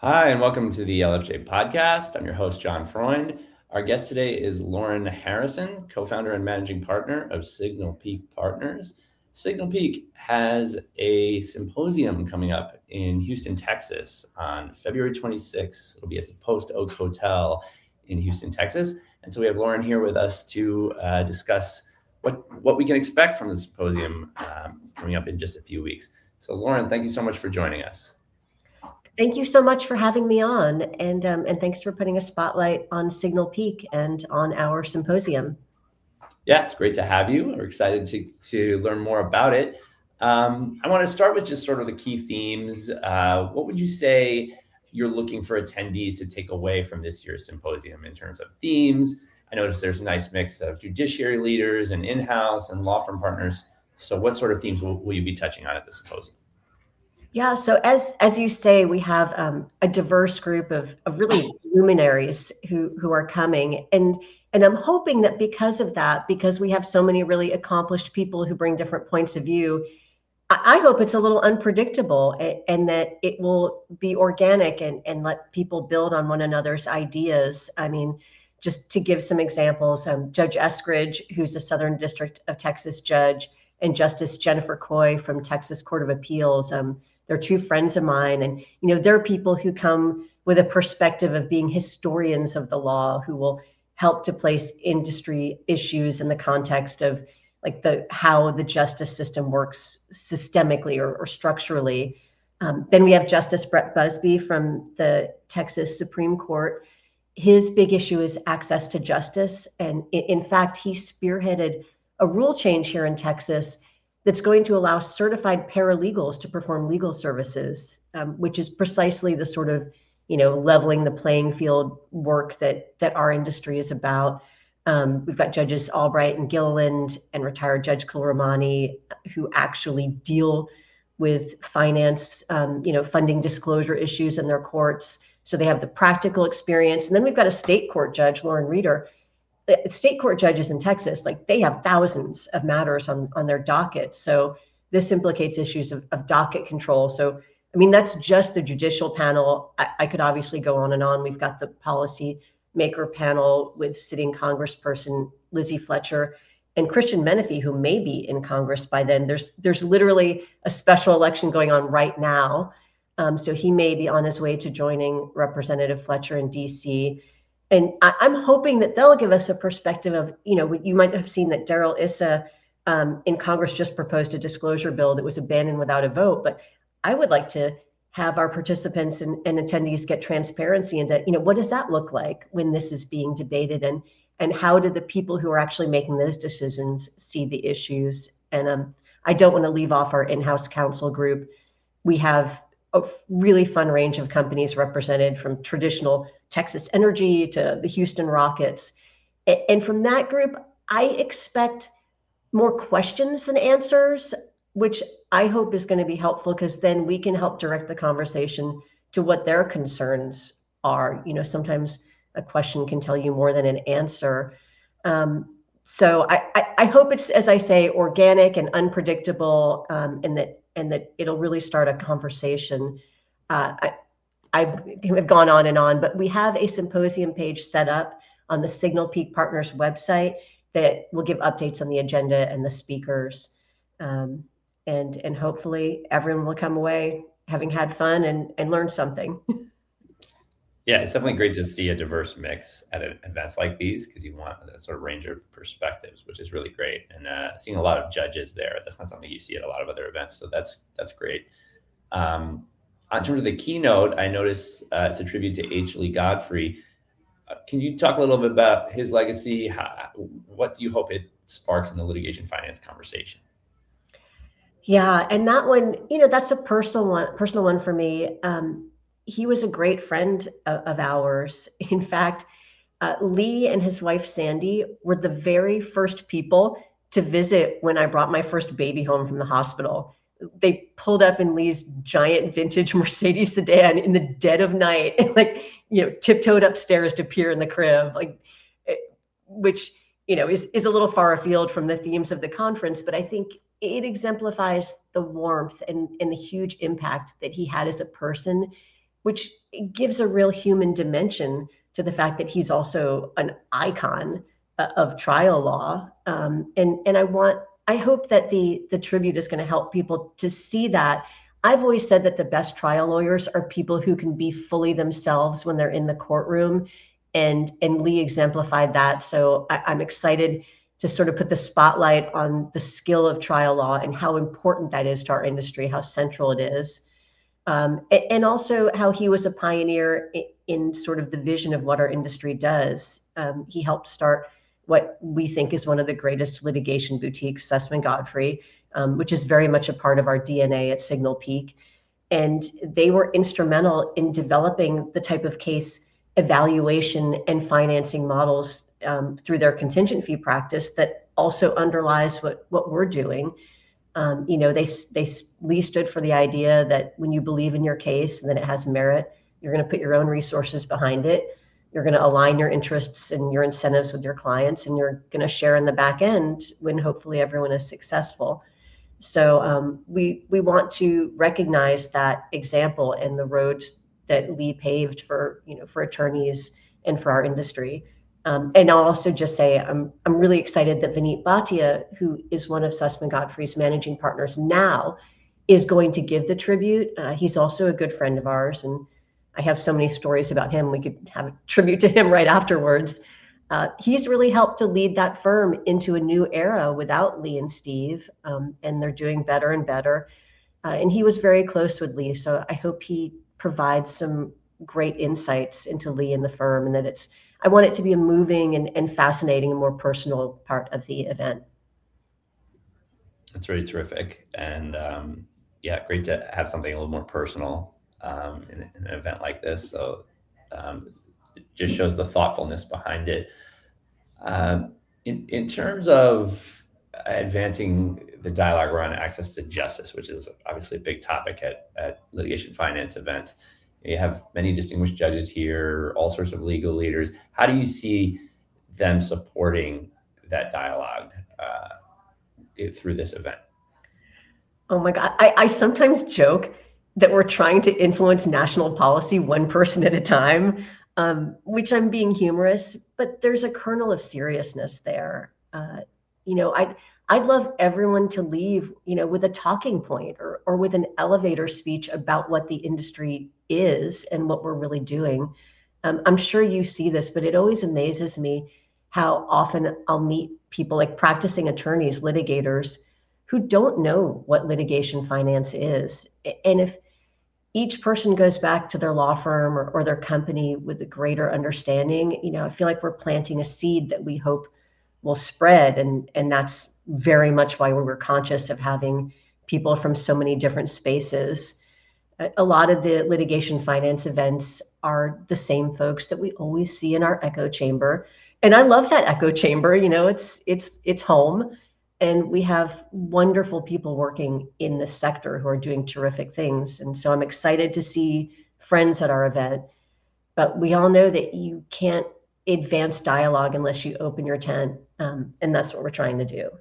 Hi, and welcome to the LFJ podcast. I'm your host, John Freund. Our guest today is Lauren Harrison, co founder and managing partner of Signal Peak Partners. Signal Peak has a symposium coming up in Houston, Texas on February 26th. It'll be at the Post Oak Hotel in Houston, Texas. And so we have Lauren here with us to discuss what we can expect from the symposium coming up in just a few weeks. So, Lauren, thank you so much for joining us. Thank you so much for having me on, and thanks for putting a spotlight on Signal Peak and on our symposium. Yeah, it's great to have you. We're excited to learn more about it. I want to start with just sort of the key themes. What would you say you're looking for attendees to take away from this year's symposium in terms of themes? I noticed there's a nice mix of judiciary leaders and in-house and law firm partners. So what sort of themes will you be touching on at the symposium? Yeah, so as you say, we have a diverse group of really luminaries who are coming, and I'm hoping that because of that, because we have so many really accomplished people who bring different points of view, I hope it's a little unpredictable and that it will be organic and let people build on one another's ideas. I mean, just to give some examples, Judge Eskridge, who's a Southern District of Texas judge, and Justice Jennifer Coy from Texas Court of Appeals. They're two friends of mine. And, there are people who come with a perspective of being historians of the law who will help to place industry issues in the context of like how the justice system works systemically or structurally. Then we have Justice Brett Busby from the Texas Supreme Court. His big issue is access to justice. And in fact, he spearheaded a rule change here in Texas that's going to allow certified paralegals to perform legal services, which is precisely the sort of, leveling the playing field work that our industry is about. We've got Judges Albright and Gilliland and retired Judge Khulramani who actually deal with finance, funding disclosure issues in their courts. So they have the practical experience. And then we've got a state court judge, Lauren Reeder. State court judges in Texas, like they have thousands of matters on their docket. So this implicates issues of docket control. So, I mean, that's just the judicial panel. I could obviously go on and on. We've got the policy maker panel with sitting Congressperson Lizzie Fletcher and Christian Menefee, who may be in Congress by then. There's literally a special election going on right now. So he may be on his way to joining Representative Fletcher in DC. And I'm hoping that they'll give us a perspective of, you might have seen that Darrell Issa in Congress just proposed a disclosure bill that was abandoned without a vote. But I would like to have our participants and attendees get transparency into, what does that look like when this is being debated, and how do the people who are actually making those decisions see the issues? And I don't want to leave off our in-house counsel group. We have a really fun range of companies represented, from traditional Texas Energy to the Houston Rockets. And from that group, I expect more questions than answers, which I hope is going to be helpful, because then we can help direct the conversation to what their concerns are. Sometimes a question can tell you more than an answer. So I hope it's, as I say, organic and unpredictable, and that it'll really start a conversation. I have gone on and on, but we have a symposium page set up on the Signal Peak Partners website that will give updates on the agenda and the speakers. And hopefully everyone will come away having had fun and learn something. Yeah, it's definitely great to see a diverse mix at events like these, because you want a sort of range of perspectives, which is really great. And seeing a lot of judges there, that's not something you see at a lot of other events. So that's great. In terms of the keynote, I noticed it's a tribute to H. Lee Godfrey. Can you talk a little bit about his legacy? What do you hope it sparks in the litigation finance conversation? Yeah, and that one, that's a personal one for me. He was a great friend of ours. In fact, Lee and his wife, Sandy, were the very first people to visit when I brought my first baby home from the hospital. They pulled up in Lee's giant vintage Mercedes sedan in the dead of night and tiptoed upstairs to peer in the crib, which, is a little far afield from the themes of the conference, but I think it exemplifies the warmth and the huge impact that he had as a person. which gives a real human dimension to the fact that he's also an icon of trial law. And I hope that the tribute is going to help people to see that. I've always said that the best trial lawyers are people who can be fully themselves when they're in the courtroom, and Lee exemplified that. So I'm excited to sort of put the spotlight on the skill of trial law and how important that is to our industry, how central it is. And also how he was a pioneer in sort of the vision of what our industry does. He helped start what we think is one of the greatest litigation boutiques, Sussman Godfrey, which is very much a part of our DNA at Signal Peak. And they were instrumental in developing the type of case evaluation and financing models through their contingent fee practice that also underlies what we're doing. Lee stood for the idea that when you believe in your case and that it has merit, you're going to put your own resources behind it. You're going to align your interests and your incentives with your clients, and you're going to share in the back end when hopefully everyone is successful. So we want to recognize that example and the roads that Lee paved for attorneys and for our industry. And I'll also just say I'm really excited that Vineet Bhatia, who is one of Sussman Godfrey's managing partners now, is going to give the tribute. He's also a good friend of ours, and I have so many stories about him. We could have a tribute to him right afterwards. He's really helped to lead that firm into a new era without Lee and Steve, and they're doing better and better. And he was very close with Lee, so I hope he provides some great insights into Lee and the firm, and that I want it to be a moving and fascinating and more personal part of the event. That's really terrific. And great to have something a little more personal in an event like this. So it just shows the thoughtfulness behind it. In terms of advancing the dialogue around access to justice, which is obviously a big topic at litigation finance events, you have many distinguished judges here, all sorts of legal leaders. How do you see them supporting that dialogue through this event? Oh my God. I sometimes joke that we're trying to influence national policy one person at a time, which I'm being humorous, but there's a kernel of seriousness there. I'd love everyone to leave, with a talking point or with an elevator speech about what the industry is and what we're really doing. I'm sure you see this, but it always amazes me how often I'll meet people like practicing attorneys, litigators, who don't know what litigation finance is. And if each person goes back to their law firm or their company with a greater understanding, I feel like we're planting a seed that we hope will spread. And that's very much why we were conscious of having people from so many different spaces. A lot of the litigation finance events are the same folks that we always see in our echo chamber. And I love that echo chamber, it's home. And we have wonderful people working in this sector who are doing terrific things. And so I'm excited to see friends at our event. But we all know that you can't advance dialogue unless you open your tent. And that's what we're trying to do.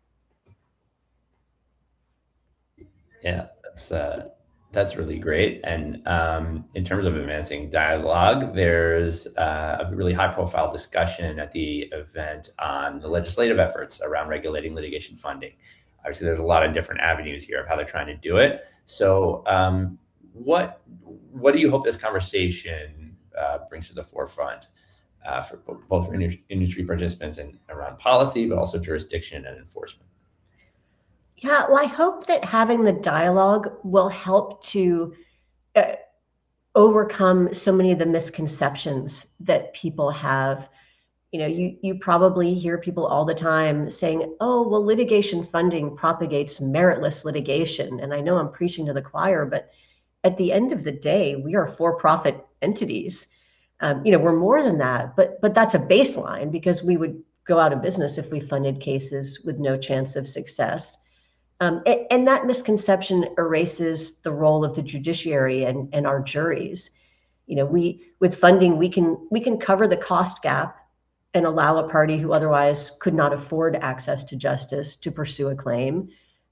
Yeah, that's really great. And in terms of advancing dialogue, there's a really high-profile discussion at the event on the legislative efforts around regulating litigation funding. Obviously, there's a lot of different avenues here of how they're trying to do it. So what do you hope this conversation brings to the forefront for both industry participants and around policy, but also jurisdiction and enforcement? Yeah, well, I hope that having the dialogue will help to overcome so many of the misconceptions that people have. You probably hear people all the time saying, oh, well, litigation funding propagates meritless litigation. And I know I'm preaching to the choir, but at the end of the day, we are for-profit entities. We're more than that, but that's a baseline, because we would go out of business if we funded cases with no chance of success. And that misconception erases the role of the judiciary and our juries. With funding, we can cover the cost gap and allow a party who otherwise could not afford access to justice to pursue a claim.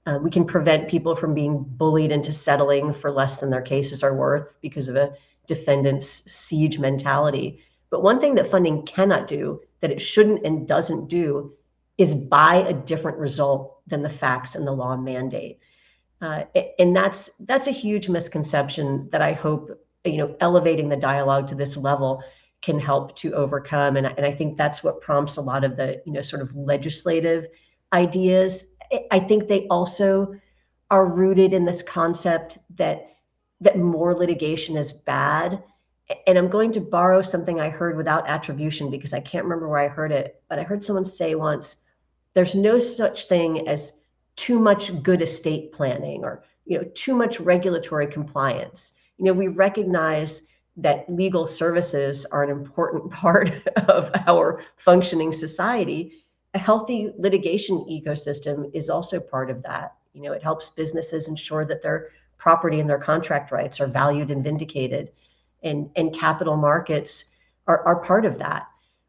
We can prevent people from being bullied into settling for less than their cases are worth because of a defendant's siege mentality. But one thing that funding cannot do, that it shouldn't and doesn't do, is buy a different result than the facts and the law mandate. And that's a huge misconception that I hope, elevating the dialogue to this level can help to overcome. And I think that's what prompts a lot of the, sort of legislative ideas. I think they also are rooted in this concept that more litigation is bad. And I'm going to borrow something I heard without attribution because I can't remember where I heard it, but I heard someone say once, there's no such thing as too much good estate planning or, too much regulatory compliance. We recognize that legal services are an important part of our functioning society. A healthy litigation ecosystem is also part of that. It helps businesses ensure that their property and their contract rights are valued and vindicated, and capital markets are part of that.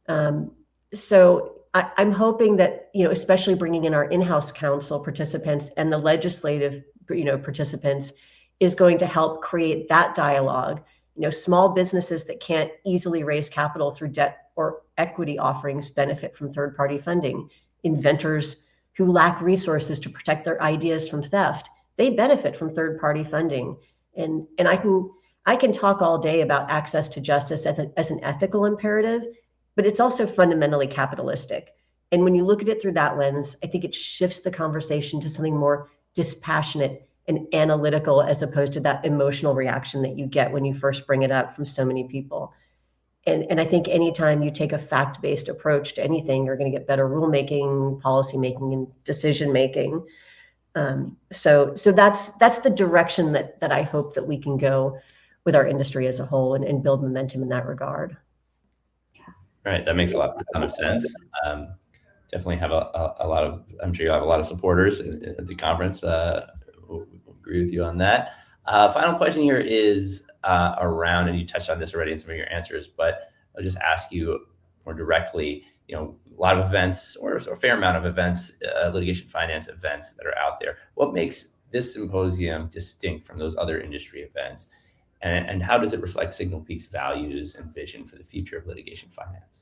So I'm hoping that, especially bringing in our in-house counsel participants and the legislative, participants is going to help create that dialogue. Small businesses that can't easily raise capital through debt or equity offerings benefit from third-party funding. Inventors who lack resources to protect their ideas from theft, they benefit from third-party funding. And I can talk all day about access to justice as an ethical imperative, but it's also fundamentally capitalistic. And when you look at it through that lens, I think it shifts the conversation to something more dispassionate and analytical, as opposed to that emotional reaction that you get when you first bring it up from so many people. And I think anytime you take a fact-based approach to anything, you're going to get better rulemaking, policymaking, and decision-making. So that's the direction that I hope that we can go with our industry as a whole and build momentum in that regard. Right, that makes a ton of sense. Definitely have a lot of, I'm sure you have a lot of supporters at the conference. We'll agree with you on that. Final question here is around, and you touched on this already in some of your answers, but I'll just ask you more directly, a lot of events or a fair amount of events, litigation finance events that are out there. What makes this symposium distinct from those other industry events? And how does it reflect Signal Peak's values and vision for the future of litigation finance?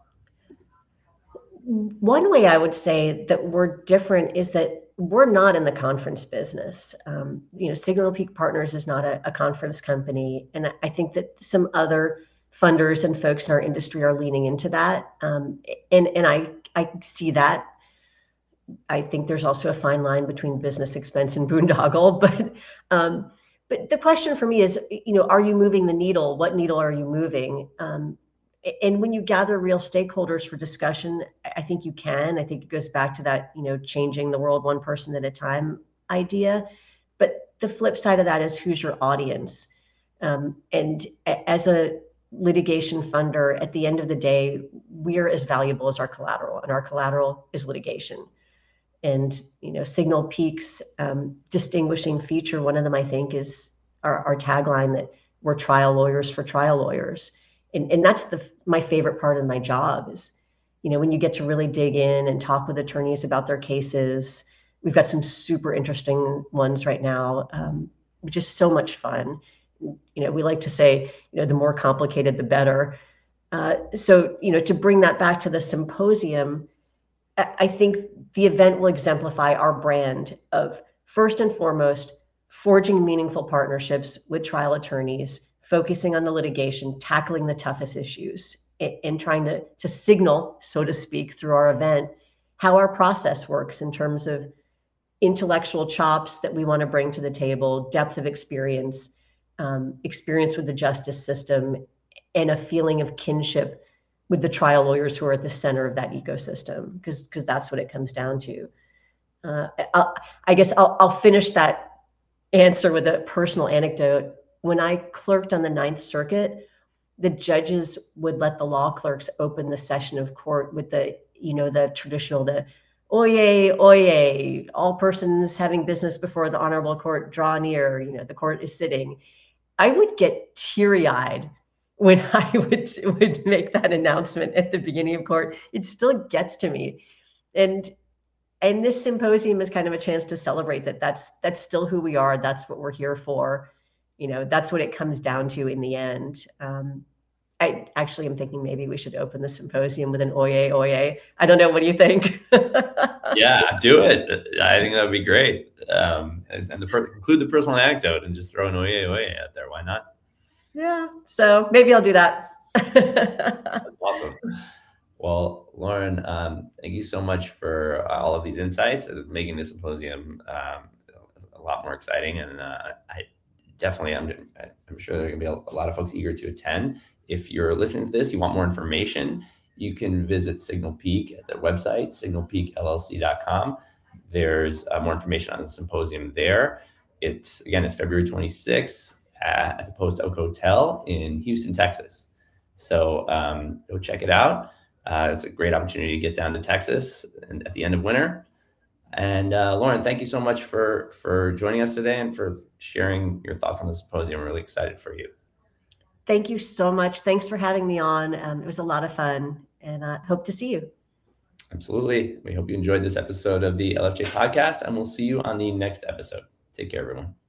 One way I would say that we're different is that we're not in the conference business. Signal Peak Partners is not a conference company. And I think that some other funders and folks in our industry are leaning into that. And I see that. I think there's also a fine line between business expense and boondoggle. But the question for me is, are you moving the needle? What needle are you moving? And when you gather real stakeholders for discussion, I think you can. I think it goes back to that, changing the world one person at a time idea. But the flip side of that is, who's your audience? And as a litigation funder, at the end of the day, we're as valuable as our collateral, and our collateral is litigation. And, Signal Peak's distinguishing feature, one of them, I think, is our tagline that we're trial lawyers for trial lawyers. And that's my favorite part of my job is, when you get to really dig in and talk with attorneys about their cases. We've got some super interesting ones right now, which is so much fun. We like to say, the more complicated, the better. So, to bring that back to the symposium, I think the event will exemplify our brand of, first and foremost, forging meaningful partnerships with trial attorneys, focusing on the litigation, tackling the toughest issues, and trying to signal, so to speak, through our event, how our process works in terms of intellectual chops that we want to bring to the table, depth of experience, experience with the justice system, and a feeling of kinship with the trial lawyers who are at the center of that ecosystem, because that's what it comes down to. I guess I'll finish that answer with a personal anecdote. When I clerked on the Ninth Circuit, the judges would let the law clerks open the session of court with the traditional, oyez, oyez, all persons having business before the honorable court draw near, the court is sitting. I would get teary-eyed when I would make that announcement at the beginning of court. It still gets to me. And And this symposium is kind of a chance to celebrate that. That's still who we are. That's what we're here for. That's what it comes down to in the end. I actually am thinking maybe we should open the symposium with an oye oye. I don't know. What do you think? Yeah, do it. I think that would be great. And include the personal anecdote and just throw an oye oye out there. Why not? Yeah. So maybe I'll do that. That's awesome. Well, Lauren, thank you so much for all of these insights, making the symposium a lot more exciting. And I'm sure there are going to be a lot of folks eager to attend. If you're listening to this, you want more information, you can visit Signal Peak at their website, signalpeakllc.com. There's more information on the symposium there. It's February 26th at the Post Oak Hotel in Houston, Texas. So go check it out. It's a great opportunity to get down to Texas and at the end of winter. And Lauren, thank you so much for joining us today and for sharing your thoughts on the symposium. I'm really excited for you. Thank you so much. Thanks for having me on. It was a lot of fun, and I hope to see you. Absolutely. We hope you enjoyed this episode of the LFJ podcast, and we'll see you on the next episode. Take care, everyone.